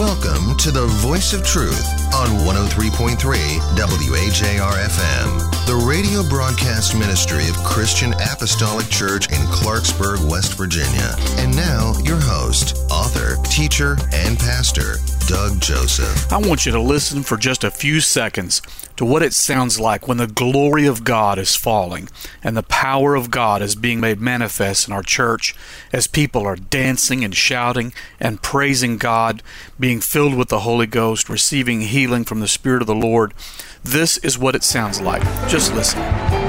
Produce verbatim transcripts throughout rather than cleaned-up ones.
Welcome to the Voice of Truth on one oh three point three W A J R F M, the radio broadcast ministry of Christian Apostolic Church in Clarksburg, West Virginia. And now, your host, author, teacher, and pastor, Doug Joseph. I want you to listen for just a few seconds to what it sounds like when the glory of God is falling and the power of God is being made manifest in our church as people are dancing and shouting and praising God, being filled with the Holy Ghost, receiving healing from the Spirit of the Lord. This is what it sounds like. Just listen.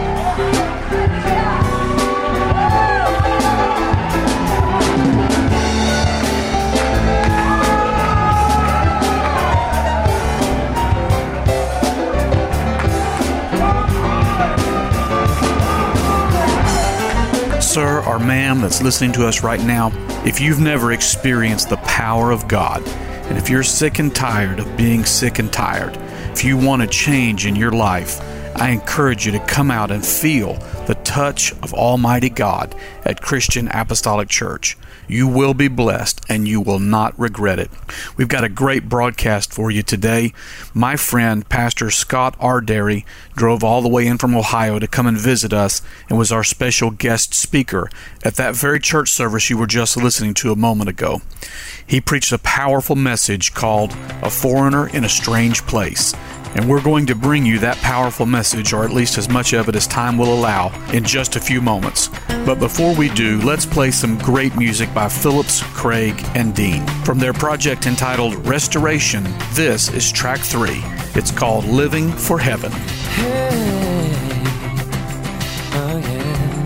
Sir or ma'am that's listening to us right now, if you've never experienced the power of God, and if you're sick and tired of being sick and tired, if you want a change in your life, I encourage you to come out and feel the touch of Almighty God at Christian Apostolic Church. You will be blessed and you will not regret it. We've got a great broadcast for you today. My friend, Pastor Scott Ardary, drove all the way in from Ohio to come and visit us and was our special guest speaker at that very church service you were just listening to a moment ago. He preached a powerful message called A Foreigner in a Strange Place. And we're going to bring you that powerful message, or at least as much of it as time will allow, in just a few moments. But before we do, let's play some great music by Phillips, Craig, and Dean. From their project entitled Restoration, this is track three. It's called Living for Heaven. Hey, oh yeah.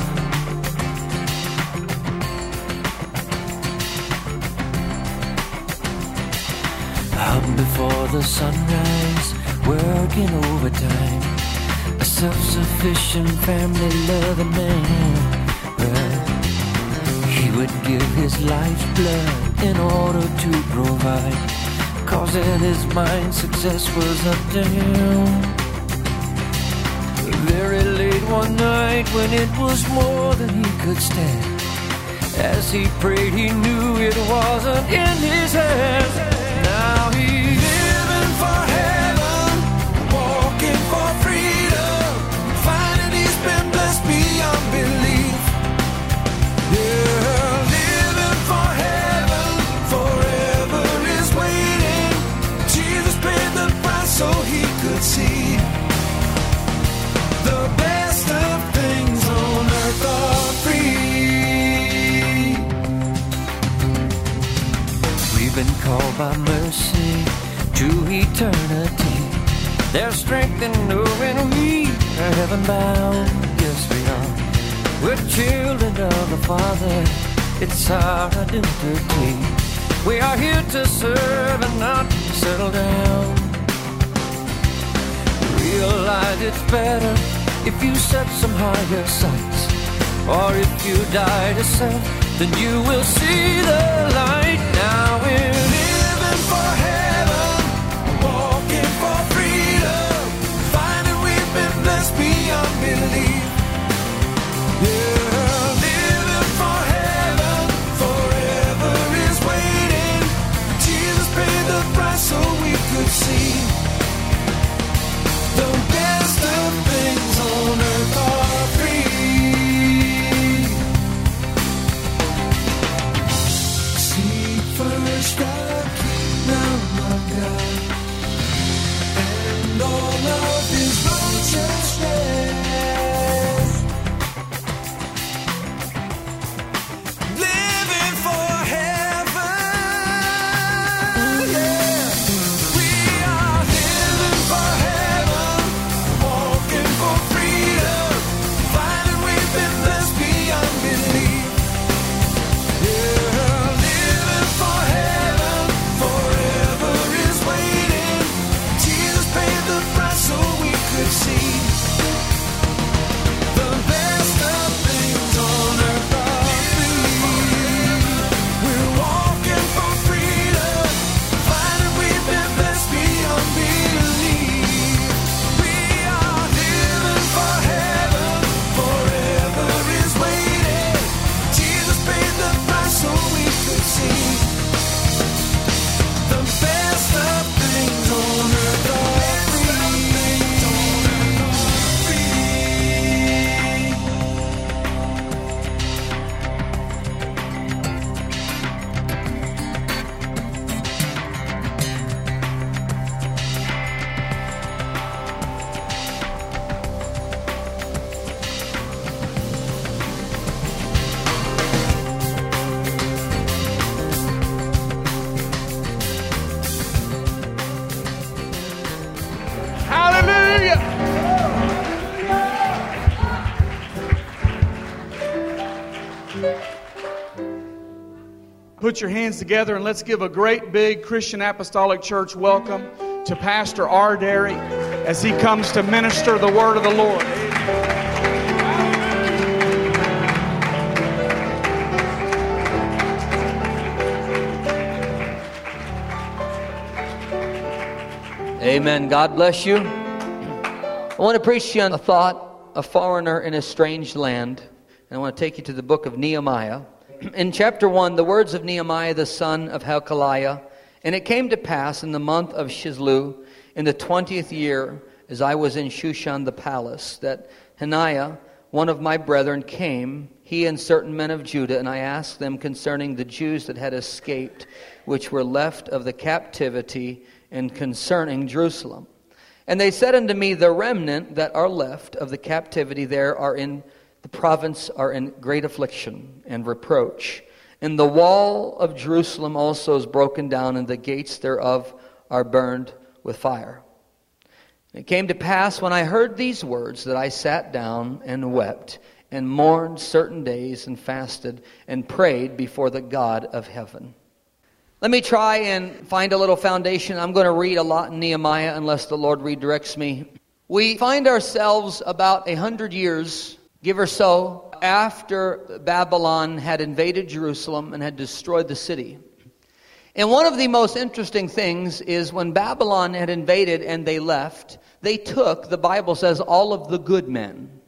Up before the sunrise, working overtime, a self-sufficient, family-loving man. Well, he would give his life's blood in order to provide, cause in his mind success was up to him. Very late one night when it was more than he could stand, as he prayed he knew it wasn't in his hands. Now he's living for heaven, walking for freedom, finding he's been blessed beyond belief. Yeah, living for heaven, forever is waiting. Jesus paid the price so he could see the best of things on earth are free. We've been called by mercy to eternity. There's strength in knowing we are heaven bound. Yes, we are. We're children of the Father. It's our identity. We are here to serve and not settle down. Realize it's better if you set some higher sights, or if you die to self, then you will see the light. Now we're living for heaven, walking for freedom, finding we've been blessed beyond belief. Yeah, living for heaven, forever is waiting. Jesus paid the price so we could see the best of things on earth are free. Seek first God. put your hands together and let's give a great big Christian Apostolic Church welcome to Pastor R. Derry as he comes to minister the word of the Lord. Amen. God bless you. I want to preach to you on a thought, a foreigner in a strange land. And I want to take you to the book of Nehemiah. In chapter one, the words of Nehemiah, the son of Hilkiah. And it came to pass in the month of Chislev, in the twentieth year, as I was in Shushan the palace, that Hananiah, one of my brethren, came, he and certain men of Judah, and I asked them concerning the Jews that had escaped, which were left of the captivity, and concerning Jerusalem. And they said unto me, the remnant that are left of the captivity there are in the province, are in great affliction and reproach. And the wall of Jerusalem also is broken down, and the gates thereof are burned with fire. And it came to pass when I heard these words that I sat down and wept and mourned certain days and fasted and prayed before the God of heaven. Let me try and find a little foundation. I'm going to read a lot in Nehemiah unless the Lord redirects me. We find ourselves about a hundred years, give or so, after Babylon had invaded Jerusalem and had destroyed the city. And one of the most interesting things is when Babylon had invaded and they left, they took, the Bible says, all of the good men.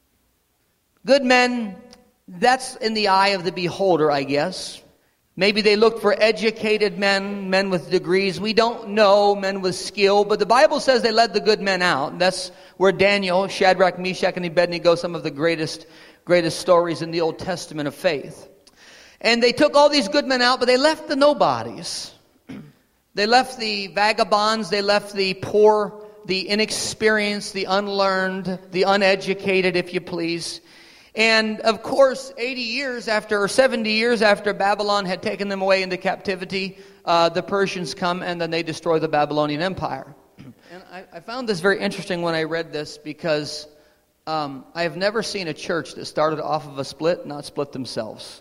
Good men, that's in the eye of the beholder, I guess. Maybe they looked for educated men, men with degrees. We don't know, men with skill. But the Bible says they led the good men out. That's where Daniel, Shadrach, Meshach, and Abednego, some of the greatest greatest stories in the Old Testament of faith. And they took all these good men out, but they left the nobodies. They left the vagabonds, they left the poor, the inexperienced, the unlearned, the uneducated, if you please. And of course, eighty years after, or seventy years after Babylon had taken them away into captivity, uh, the Persians come and then they destroy the Babylonian Empire. And I, I found this very interesting when I read this because Um, I have never seen a church that started off of a split, not split themselves.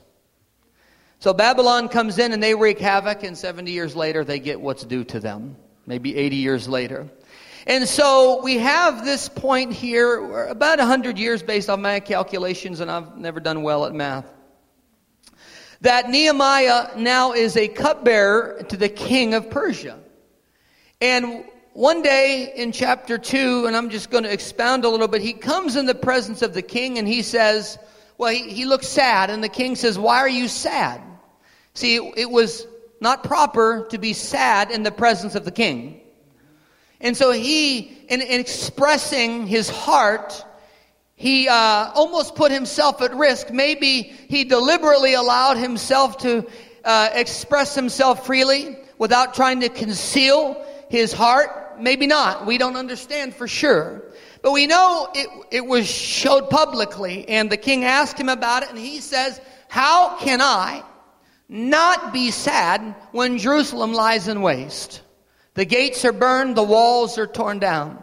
So Babylon comes in and they wreak havoc, and seventy years later they get what's due to them. Maybe eighty years later. And so we have this point here, about one hundred years based on my calculations, and I've never done well at math, that Nehemiah now is a cupbearer to the king of Persia. And one day in chapter two, and I'm just going to expound a little bit, he comes in the presence of the king and he says, well, he, he looks sad, and the king says, why are you sad? See, it, it was not proper to be sad in the presence of the king. And so he, in, in expressing his heart, he uh, almost put himself at risk. Maybe he deliberately allowed himself to uh, express himself freely without trying to conceal his heart. Maybe not. We don't understand for sure. But we know it, it was showed publicly. And the king asked him about it. And he says, how can I not be sad when Jerusalem lies in waste? The gates are burned. The walls are torn down.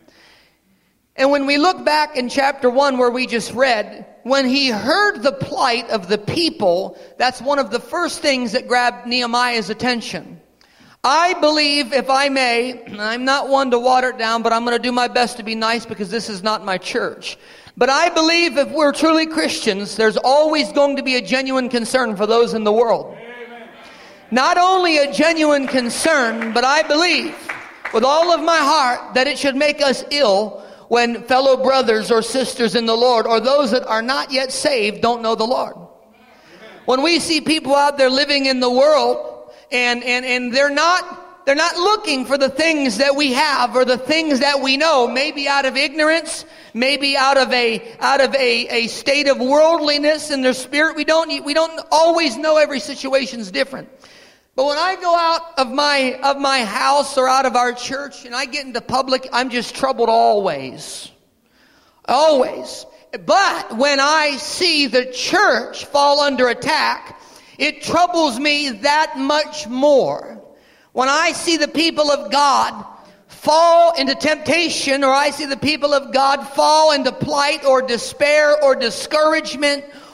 And when we look back in chapter one where we just read, when he heard the plight of the people, that's one of the first things that grabbed Nehemiah's attention. I believe, if I may, I'm not one to water it down, but I'm going to do my best to be nice because this is not my church. But I believe if we're truly Christians, there's always going to be a genuine concern for those in the world. Amen. Not only a genuine concern, but I believe with all of my heart that it should make us ill when fellow brothers or sisters in the Lord, or those that are not yet saved, don't know the Lord. Amen. When we see people out there living in the world, And, and, and they're not, they're not looking for the things that we have or the things that we know, maybe out of ignorance, maybe out of a, out of a, a state of worldliness in their spirit. We don't, we don't always know. Every situation's different. But when I go out of my, of my house or out of our church and I get into public, I'm just troubled always. Always. But when I see the church fall under attack, it troubles me that much more. When I see the people of God fall into temptation, or I see the people of God fall into plight or despair or discouragement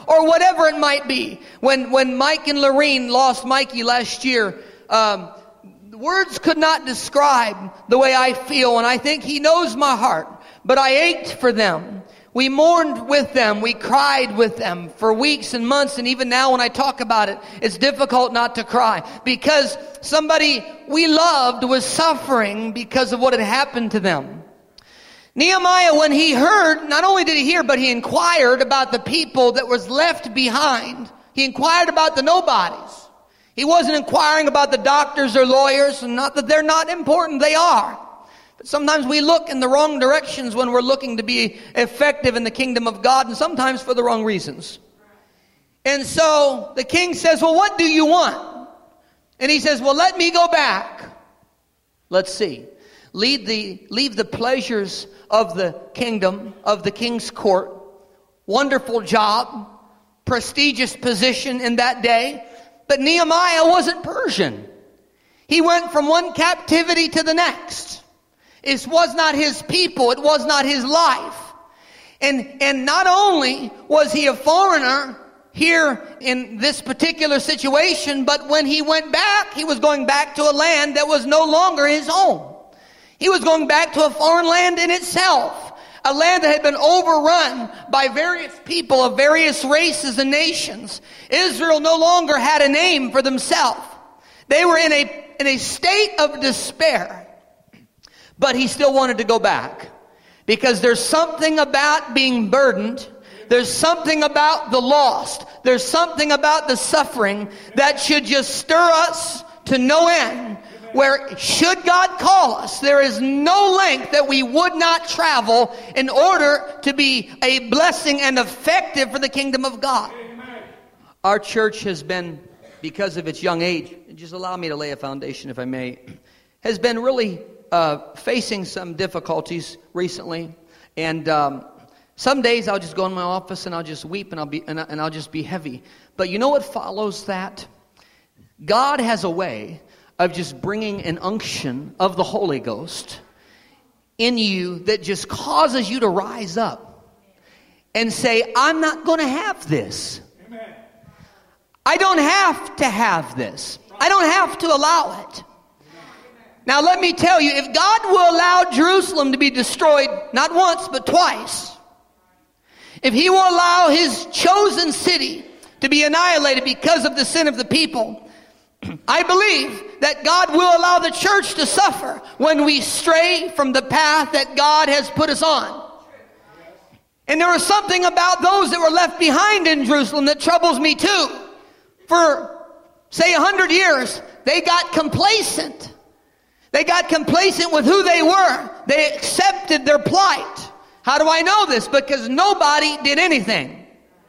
or whatever it might be. When, when Mike and Lorene lost Mikey last year, um, words could not describe the way I feel, and I think he knows my heart. But I ached for them. We mourned with them. We cried with them for weeks and months. And even now when I talk about it, it's difficult not to cry. Because somebody we loved was suffering because of what had happened to them. Nehemiah, when he heard, not only did he hear, but he inquired about the people that was left behind. He inquired about the nobodies. He wasn't inquiring about the doctors or lawyers, and not that they're not important, they are. But sometimes we look in the wrong directions when we're looking to be effective in the kingdom of God, and sometimes for the wrong reasons. And so the king says, well, what do you want? And he says, well, let me go back. Let's see. Lead the, leave the pleasures of the kingdom, of the king's court. Wonderful job, prestigious position in that day. But Nehemiah wasn't Persian. He went from one captivity to the next. It was not his people. It was not his life. And, and not only was he a foreigner here in this particular situation, but when he went back, he was going back to a land that was no longer his home. He was going back to a foreign land in itself. A land that had been overrun by various people of various races and nations. Israel no longer had a name for themselves. They were in a, in a state of despair. But he still wanted to go back. Because there's something about being burdened. There's something about the lost. There's something about the suffering that should just stir us to no end. Where should God call us, there is no length that we would not travel in order to be a blessing and effective for the kingdom of God. Amen. Our church has been, because of its young age, just allow me to lay a foundation if I may, has been really uh, facing some difficulties recently. And um, some days I'll just go in my office and I'll just weep and I'll be and, I, and I'll just be heavy. But you know what follows that? God has a way of just bringing an unction of the Holy Ghost in you that just causes you to rise up and say, I'm not going to have this. Amen. I don't have to have this. I don't have to allow it. Now let me tell you, if God will allow Jerusalem to be destroyed, not once but twice, if He will allow His chosen city to be annihilated because of the sin of the people, I believe that God will allow the church to suffer when we stray from the path that God has put us on. And there was something about those that were left behind in Jerusalem that troubles me too. For, say, a hundred years, they got complacent. They got complacent with who they were. They accepted their plight. How do I know this? Because nobody did anything.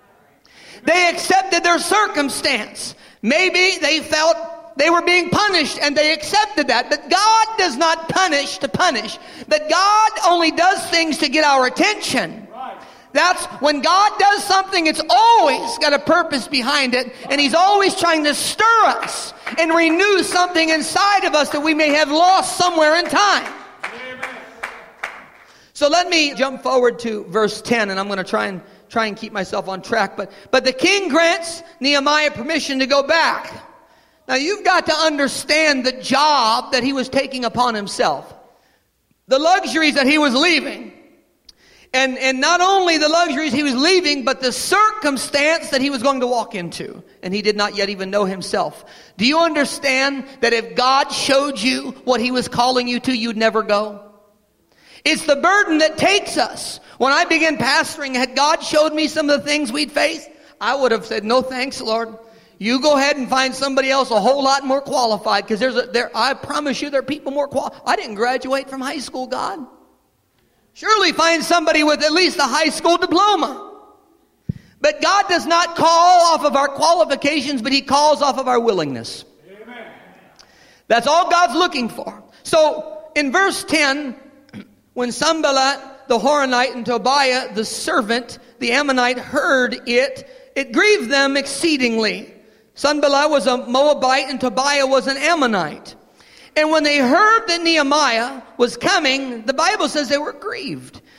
They accepted their circumstance. Maybe they felt they were being punished and they accepted that. But God does not punish to punish. But God only does things to get our attention. That's when God does something, it's always got a purpose behind it. And He's always trying to stir us and renew something inside of us that we may have lost somewhere in time. So let me jump forward to verse ten, and I'm going to try and try and keep myself on track. But, but the king grants Nehemiah permission to go back. Now you've got to understand the job that he was taking upon himself. The luxuries that he was leaving. And, and not only the luxuries he was leaving, but the circumstance that he was going to walk into. And he did not yet even know himself. Do you understand that if God showed you what He was calling you to, you'd never go? It's the burden that takes us. When I began pastoring, had God showed me some of the things we'd face, I would have said, no thanks, Lord. You go ahead and find somebody else a whole lot more qualified. Because there's a, there, I promise you there are people more qualified. I didn't graduate from high school, God. Surely find somebody with at least a high school diploma. But God does not call off of our qualifications, but He calls off of our willingness. Amen. That's all God's looking for. So in verse ten, when Sanballat the Horonite and Tobiah the servant, the Ammonite, heard it, it grieved them exceedingly. Sanballat was a Moabite and Tobiah was an Ammonite. And when they heard that Nehemiah was coming, the Bible says they were grieved.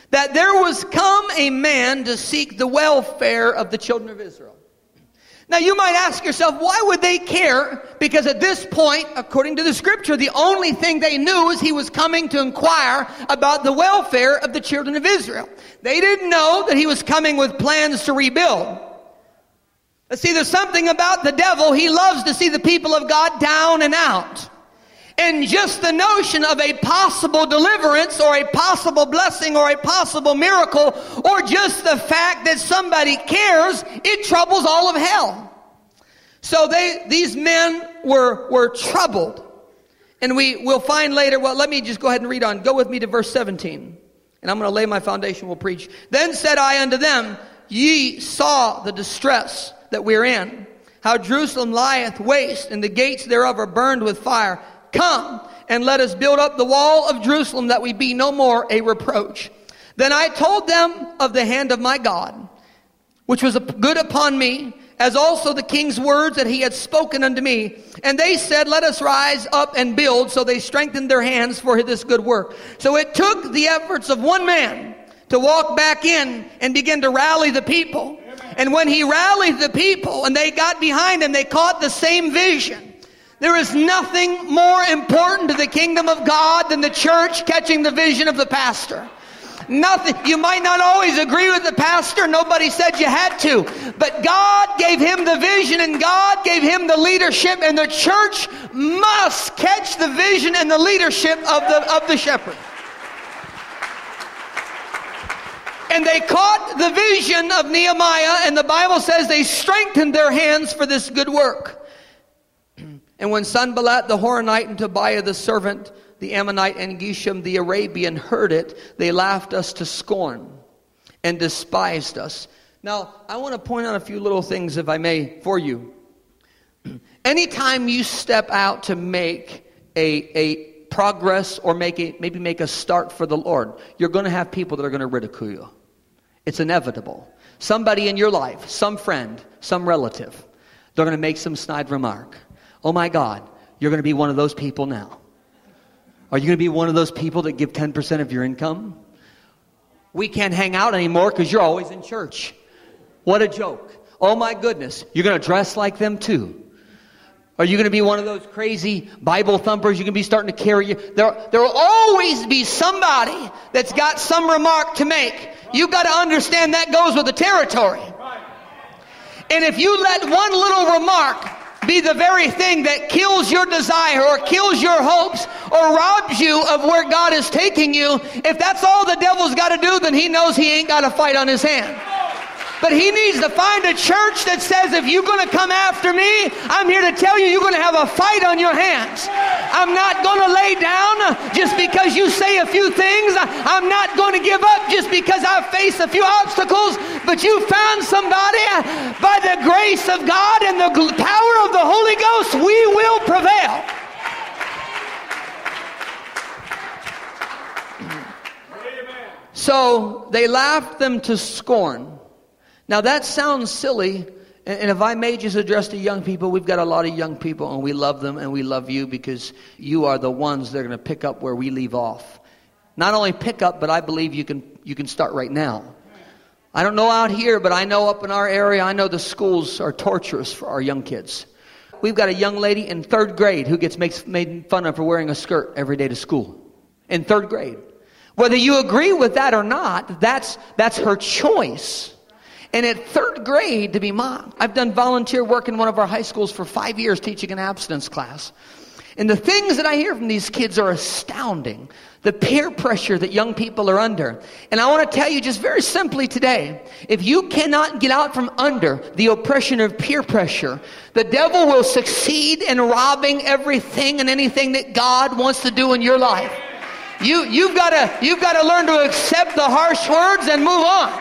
that there was come a man to seek the welfare of the children of Israel. Now you might ask yourself, why would they care? Because at this point, according to the scripture, the only thing they knew is he was coming to inquire about the welfare of the children of Israel. They didn't know that he was coming with plans to rebuild. But see, there's something about the devil. He loves to see the people of God down and out. And just the notion of a possible deliverance or a possible blessing or a possible miracle or just the fact that somebody cares, it troubles all of hell. So they, these men were, were troubled. And we will find later, well, let me just go ahead and read on. Go with me to verse seventeen. And I'm going to lay my foundation, we'll preach. Then said I unto them, ye saw the distress that we're in, how Jerusalem lieth waste, and the gates thereof are burned with fire. Come, and let us build up the wall of Jerusalem, that we be no more a reproach. Then I told them of the hand of my God, which was good upon me, as also the king's words that he had spoken unto me. And they said, let us rise up and build. So they strengthened their hands for this good work. So it took the efforts of one man to walk back in and begin to rally the people. And when he rallied the people and they got behind him, they caught the same vision. There is nothing more important to the kingdom of God than the church catching the vision of the pastor. Nothing. You might not always agree with the pastor. Nobody said you had to. But God gave him the vision and God gave him the leadership, and the church must catch the vision and the leadership of the, of the shepherd. And they caught the vision of Nehemiah, and the Bible says they strengthened their hands for this good work. And when Sanballat the Horonite and Tobiah the servant, the Ammonite, and Geshem the Arabian heard it, they laughed us to scorn and despised us. Now, I want to point out a few little things, if I may, for you. Anytime you step out to make a, a progress or make a, maybe make a start for the Lord, you're going to have people that are going to ridicule you. It's inevitable. Somebody in your life, some friend, some relative, they're going to make some snide remark. Oh my God, you're going to be one of those people now. Are you going to be one of those people that give ten percent of your income? We can't hang out anymore because you're always in church. What a joke. Oh my goodness, you're going to dress like them too. Are you going to be one of those crazy Bible thumpers? You're going to be starting to carry you. There, there will always be somebody that's got some remark to make. You've got to understand that goes with the territory. And if you let one little remark be the very thing that kills your desire or kills your hopes or robs you of where God is taking you, if that's all the devil's got to do, then he knows he ain't got a fight on his hand. But he needs to find a church that says, if you're going to come after me, I'm here to tell you, you're going to have a fight on your hands. I'm not going to lay down just because you say a few things. I'm not going to give up just because I face a few obstacles. But you found somebody, by the grace of God and the power of the Holy Ghost, we will prevail. So they laughed them to scorn. Now that sounds silly, and if I may just address the young people, we've got a lot of young people, and we love them, and we love you because you are the ones that are going to pick up where we leave off. Not only pick up, but I believe you can you can start right now. I don't know out here, but I know up in our area, I know the schools are torturous for our young kids. We've got a young lady in third grade who gets makes, made fun of for wearing a skirt every day to school. In third grade. Whether you agree with that or not, that's that's her choice. And at third grade, to be mom, I've done volunteer work in one of our high schools for five years teaching an abstinence class. And the things that I hear from these kids are astounding. The peer pressure that young people are under. And I want to tell you just very simply today, if you cannot get out from under the oppression of peer pressure, the devil will succeed in robbing everything and anything that God wants to do in your life. You, you've got to, you've got to learn to accept the harsh words and move on.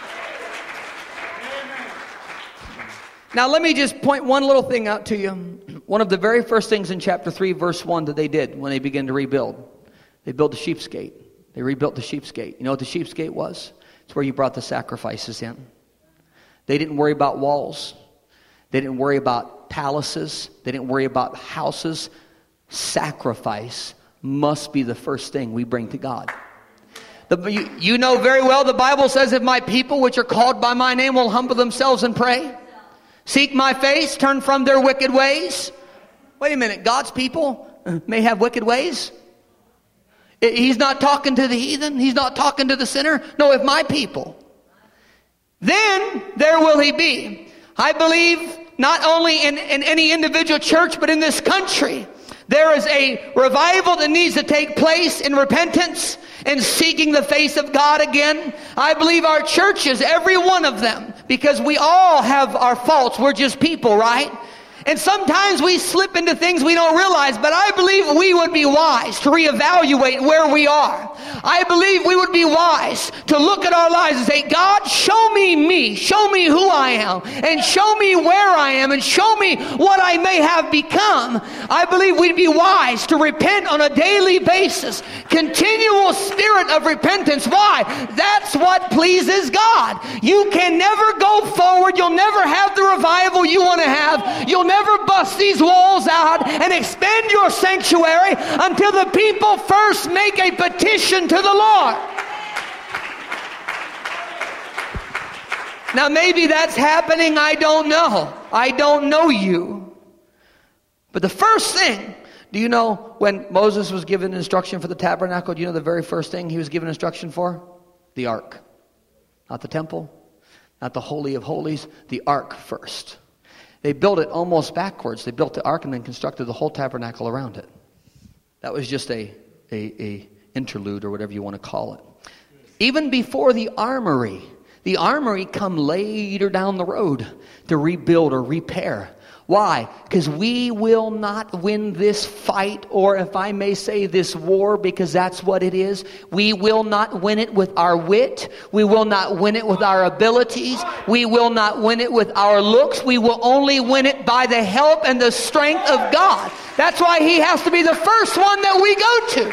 Now let me just point one little thing out to you. One of the very first things in chapter three, verse one that they did when they began to rebuild. They built the sheep's gate. They rebuilt the sheep's gate. You know what the sheep's gate was? It's where you brought the sacrifices in. They didn't worry about walls. They didn't worry about palaces. They didn't worry about houses. Sacrifice must be the first thing we bring to God. The, you, you know very well the Bible says, if my people which are called by my name will humble themselves and pray, seek my face, turn from their wicked ways. Wait a minute, God's people may have wicked ways? He's not talking to the heathen. He's not talking to the sinner. No, if my people, then there will he be. I believe not only in, in any individual church, but in this country, there is a revival that needs to take place in repentance and seeking the face of God again. I believe our churches, every one of them, because we all have our faults. We're just people, right? And sometimes we slip into things we don't realize, but I believe we would be wise to reevaluate where we are. I believe we would be wise to look at our lives and say, God, show me me, show me who I am, and show me where I am, and show me what I may have become. I believe we'd be wise to repent on a daily basis. Continual spirit of repentance. Why? That's what pleases God. You can never go forward. You'll never have the revival you want to have. You'll never bust these walls out and expand your sanctuary until the people first make a petition to the Lord. Now maybe that's happening, I don't know. I don't know you. But the first thing, do you know when Moses was given instruction for the tabernacle, do you know the very first thing he was given instruction for? The ark. Not the temple, not the Holy of Holies, the ark first. They built it almost backwards. They built the ark and then constructed the whole tabernacle around it. That was just a, a, a interlude or whatever you want to call it. Even before the armory, the armory come later down the road to rebuild or repair. Why? Because we will not win this fight, or if I may say this war, because that's what it is. We will not win it with our wit. We will not win it with our abilities. We will not win it with our looks. We will only win it by the help and the strength of God. That's why he has to be the first one that we go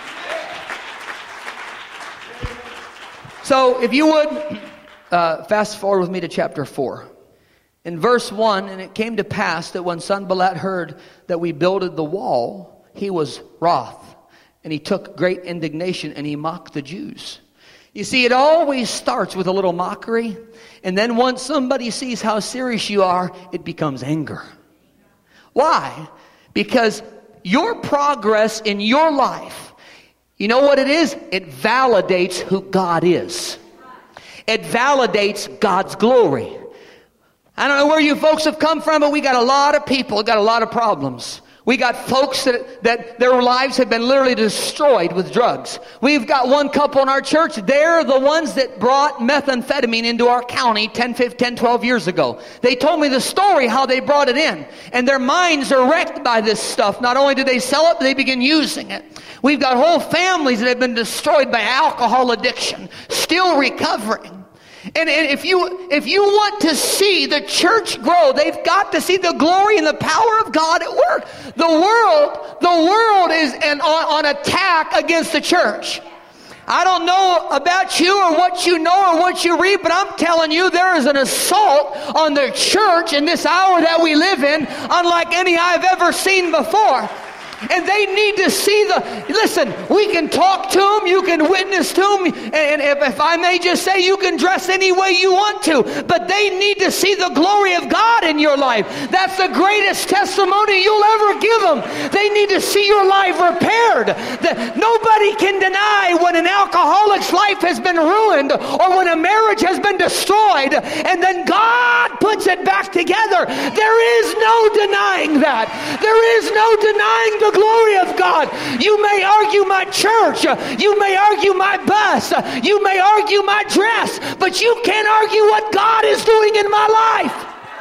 to. So if you would, uh, fast forward with me to chapter four. In verse one, and it came to pass that when Sanballat heard that we builded the wall, he was wroth, and he took great indignation, and he mocked the Jews. You see, it always starts with a little mockery, and then once somebody sees how serious you are, it becomes anger. Why? Because your progress in your life, you know what it is? It validates who God is. It validates God's glory. I don't know where you folks have come from, but we got a lot of people, got a lot of problems. We got folks that, that their lives have been literally destroyed with drugs. We've got one couple in our church. They're the ones that brought methamphetamine into our county ten, fifteen, twelve years ago. They told me the story how they brought it in. And their minds are wrecked by this stuff. Not only did they sell it, but they begin using it. We've got whole families that have been destroyed by alcohol addiction, still recovering. And if you if you want to see the church grow, they've got to see the glory and the power of God at work. The world, the world is an, on, on attack against the church. I don't know about you or what you know or what you read, but I'm telling you there is an assault on the church in this hour that we live in, unlike any I've ever seen before. And they need to see the, listen, we can talk to them, you can witness to them, and if, if I may just say, you can dress any way you want to, but they need to see the glory of God in your life. That's the greatest testimony you'll ever give them. They need to see your life repaired. That nobody can deny when an alcoholic's life has been ruined or when a marriage has been destroyed, and then God puts it back together. There is no denying that. There is no denying the glory of God. You may argue my church, you may argue my bus, you may argue my dress, but you can't argue what God is doing in my life.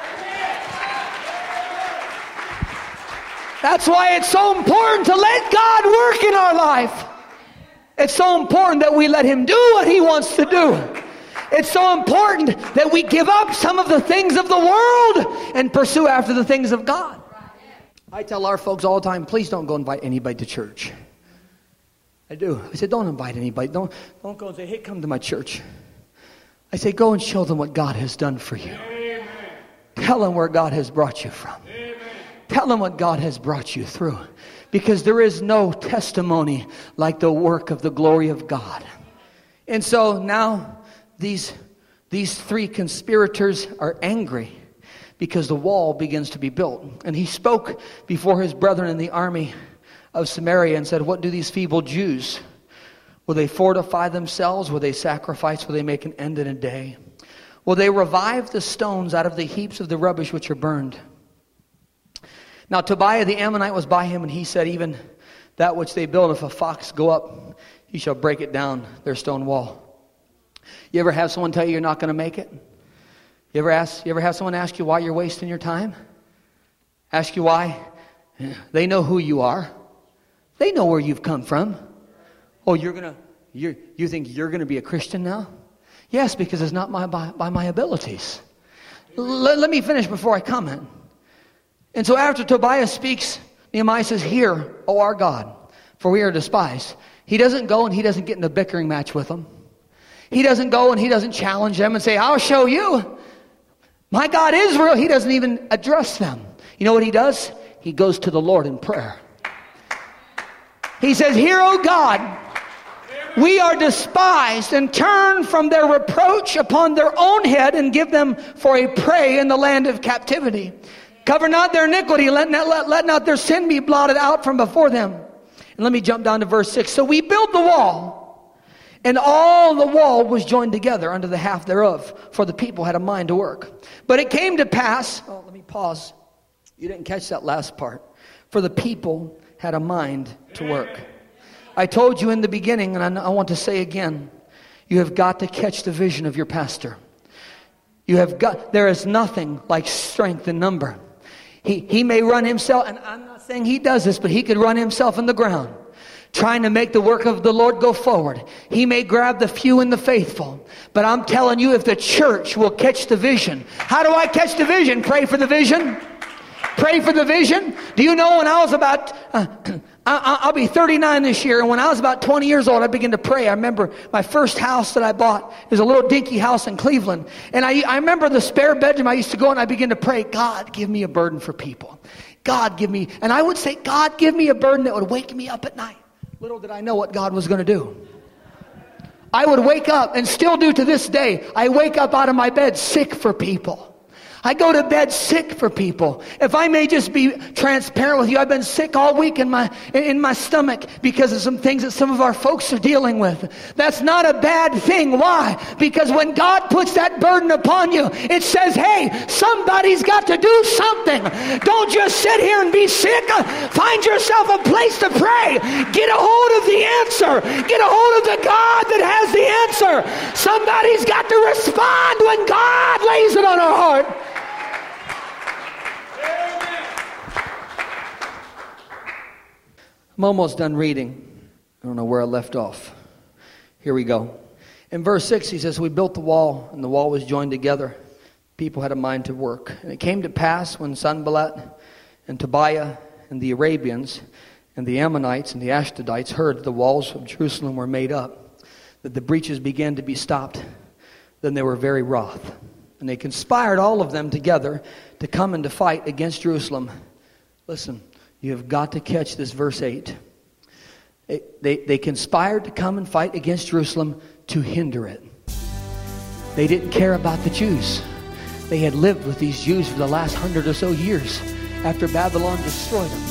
That's why it's so important to let God work in our life. It's so important that we let him do what he wants to do. It's so important that we give up some of the things of the world and pursue after the things of God. I tell our folks all the time, please don't go invite anybody to church. I do. I say, don't invite anybody. Don't, don't go and say, hey, come to my church. I say, go and show them what God has done for you. Amen. Tell them where God has brought you from. Amen. Tell them what God has brought you through. Because there is no testimony like the work of the glory of God. And so now these, these three conspirators are angry because the wall begins to be built. And he spoke before his brethren in the army of Samaria and said, what do these feeble Jews? Will they fortify themselves? Will they sacrifice? Will they make an end in a day? Will they revive the stones out of the heaps of the rubbish which are burned? Now Tobiah the Ammonite was by him, and he said, even that which they build, if a fox go up, he shall break it down, their stone wall. You ever have someone tell you you're not going to make it? You ever ask? You ever have someone ask you why you're wasting your time? Ask you why? They know who you are. They know where you've come from. Oh, you're gonna, you you think you're gonna be a Christian now? Yes, because it's not my by, by my abilities. Let, let me finish before I comment. And so after Tobiah speaks, Nehemiah says, hear, O our God, for we are despised. He doesn't go and he doesn't get in a bickering match with them. He doesn't go and he doesn't challenge them and say, I'll show you. My God Israel, he doesn't even address them. You know what he does? He goes to the Lord in prayer. He says, hear, O God, we are despised, and turn from their reproach upon their own head and give them for a prey in the land of captivity. Cover not their iniquity, let not, let, let not their sin be blotted out from before them. And let me jump down to verse six. So we built the wall, and all the wall was joined together under the half thereof, for the people had a mind to work. But it came to pass, oh, let me pause. You didn't catch that last part. For the people had a mind to work. I told you in the beginning, and I, I want to say again, you have got to catch the vision of your pastor. You have got, there is nothing like strength in number. He, he may run himself, and I'm not saying he does this, but he could run himself in the ground, trying to make the work of the Lord go forward. He may grab the few and the faithful, but I'm telling you, if the church will catch the vision. How do I catch the vision? Pray for the vision. Pray for the vision. Do you know when I was about, uh, I, I'll be thirty-nine this year, and when I was about twenty years old, I began to pray. I remember my first house that I bought was a little dinky house in Cleveland. And I, I remember the spare bedroom I used to go and I began to pray, God, give me a burden for people. God, give me, and I would say, God, give me a burden that would wake me up at night. Little did I know what God was going to do. I would wake up, and still do to this day, I wake up out of my bed sick for people. I go to bed sick for people. If I may just be transparent with you, I've been sick all week in my in my stomach because of some things that some of our folks are dealing with. That's not a bad thing. Why? Because when God puts that burden upon you, it says, hey, somebody's got to do something. Don't just sit here and be sick. Find yourself a place to pray. Get a hold of the answer. Get a hold of the God that has the answer. Somebody's got to respond when God lays it on our heart. I'm almost done reading. I don't know where I left off. Here we go. In verse six, he says, we built the wall, and the wall was joined together. People had a mind to work. And it came to pass when Sanballat and Tobiah and the Arabians and the Ammonites and the Ashdodites heard the walls of Jerusalem were made up, that the breaches began to be stopped. Then they were very wroth. And they conspired, all of them together, to come and to fight against Jerusalem. Listen. You have got to catch this verse eight. They, they, they conspired to come and fight against Jerusalem to hinder it. They didn't care about the Jews. They had lived with these Jews for the last hundred or so years after Babylon destroyed them.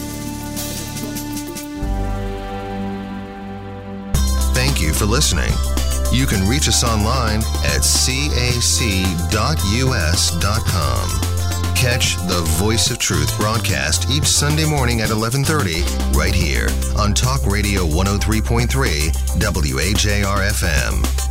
Thank you for listening. You can reach us online at c a c dot u s dot com. Catch the Voice of Truth broadcast each Sunday morning at eleven thirty right here on Talk Radio one oh three point three W A J R F M.